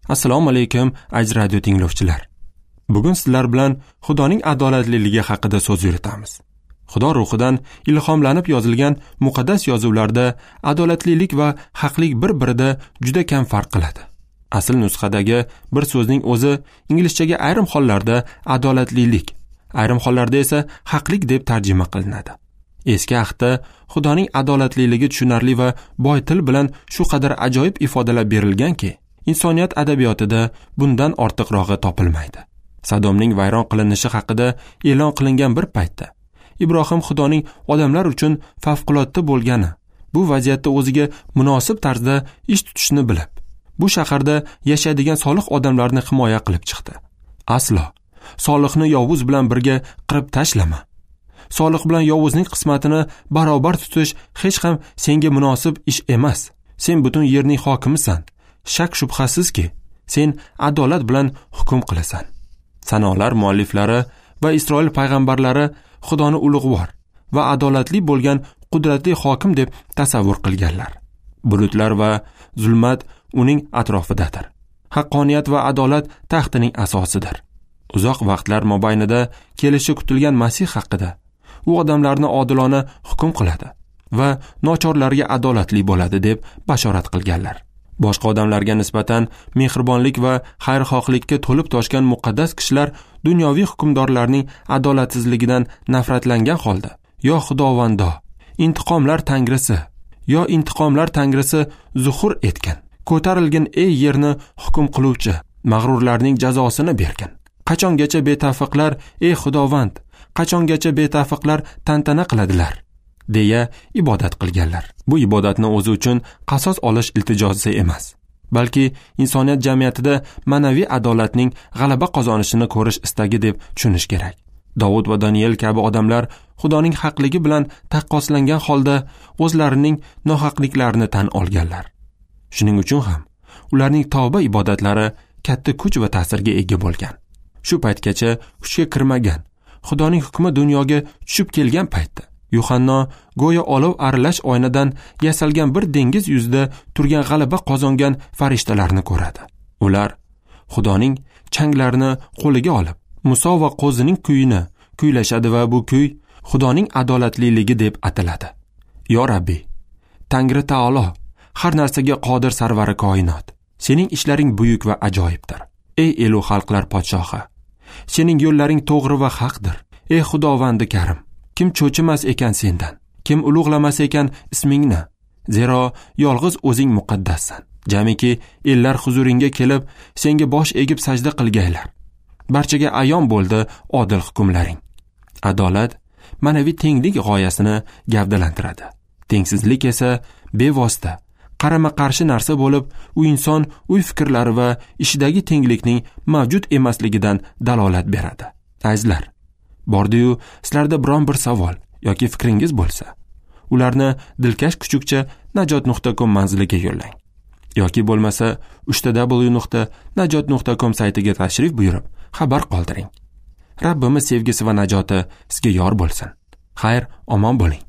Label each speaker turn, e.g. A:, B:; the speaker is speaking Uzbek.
A: Assalomu alaykum aziz radio tinglovchilar. Bugun sizlar bilan Xudoning adolatliligi haqida so'z yuritamiz. Xudo ruhidan ilhomlanib yozilgan muqaddas yozuvlarda adolatlilik va haqlik bir-birida juda kam farq qiladi. Asl nusxadagi bir so'zning o'zi inglizchaga ayrim hollarda adolatlilik, ayrim hollarda esa haqlik deb tarjima qilinadi. Eski ahdda Xudoning adolatliligi tushunarli va boy til bilan shu qadar ajoyib ifodalab berilganki, insoniyat adabiyotida bundan ortiqrog'i topilmaydi. Sadomning vayron qilinishi haqida e'lon qilingan bir paytda Ibrohim Xudoning odamlar uchun favqulodda bo'lgani, bu vaziyatda o'ziga munosib tarzda ish tutishni bilib, bu shaharda yashaydigan solih odamlarni himoya qilib chiqdi. Aslo solihni yovuz bilan birga qirib tashlama. Solih bilan yovuzning qismatini barobar tutish hech ham senga munosib ish emas. Sen butun yerning hokimisan. Shak shubhasizki, sen adolat bilan hukm qilasan. Sanolar mualliflari va Isroil payg'ambarlari Xudoni ulug'vor va adolatli bo'lgan qudratli hokim deb tasavvur qilganlar. Bulutlar va zulmat uning atrofidadir. Haqqoniyat va adolat taxtining asosidir. Uzoq vaqtlar mobaynida kelishi kutilgan Masih haqida u odamlarni odilona hukm qiladi va nochorlarga adolatli bo'ladi deb bashorat qilganlar. Boshqa odamlarga nisbatan mehribonlik va xayrixohlikka to'lib toshgan muqaddas kishilar dunyoviy hukmdorlarning adolatsizligidan nafratlangan holda, yo Xudovando, intiqomlar tangrisi zuhur etgan. Ko'tarilgin ey yerni hukm qiluvchi, mag'rurlarning jazosini bergin. Qachongacha betafiqlar ey Xudovand, qachongacha betafiqlar tantana qiladilar, deya ibodat qilganlar. Bu ibodatni o'zi uchun qasos olish iltijosi emas, balki insoniyat jamiyatida ma'naviy adolatning g'alaba qozonishini ko'rish istagi deb tushunish kerak. Davud va Daniel kabi odamlar Xudoning haqligi bilan taqqoslangan holda o'zlarining nohaqliklarini tan olganlar. Shuning uchun ham ularning tavba ibodatlari katta kuch va ta'sirga ega bo'lgan. Shu paytgacha kuchga kirmagan, Xudoning hukmi dunyoga tushib kelgan paytda Yuhanno go'yo olov aralash oynadan yasalgan bir dengiz yuzida turgan g'alaba qozongan farishtalarni ko'radi. Ular Xudoning changlarini qo'liga olib, Muso va qo'zining kuyini kuylashadi va bu kuy Xudoning adolatliligi deb ataladi. Yo Rabbiy, Tangri Taolo, har narsaga qodir sarvari koinot, sening ishlaring buyuk va ajoyibdir. Ey elu xalqlar podshohi, sening yo'llaring to'g'ri va haqdir. Ey Xudovandi karim, kim cho'chimas ekan sendan, kim ulug'lamas ekan ismingni, zero yolg'iz o'zing muqaddassan. Jamiki ellar huzuringa kelib, senga bosh egib sajda qilgaylar. Barchaga ayon bo'ldi odil hukmlaring. Adolat ma'naviy tenglik g'oyasini gavdalantiradi. Tengsizlik esa bevosita, qarama-qarshi narsa bo'lib, u inson uy fikrlari va ishidagi tenglikning mavjud emasligidan dalolat beradi. Azizlar, bordi-yu sizlarda biron bir savol yoki fikringiz bo'lsa, ularni dilkash kuchukcha najot.com manziliga yo'llang. Yoki bo'lmasa www.najot.com saytiga tashrif buyurib xabar qoldiring. Rabbimiz sevgisi va najoti sizga yor bo'lsin. Xayr, omon bo'ling.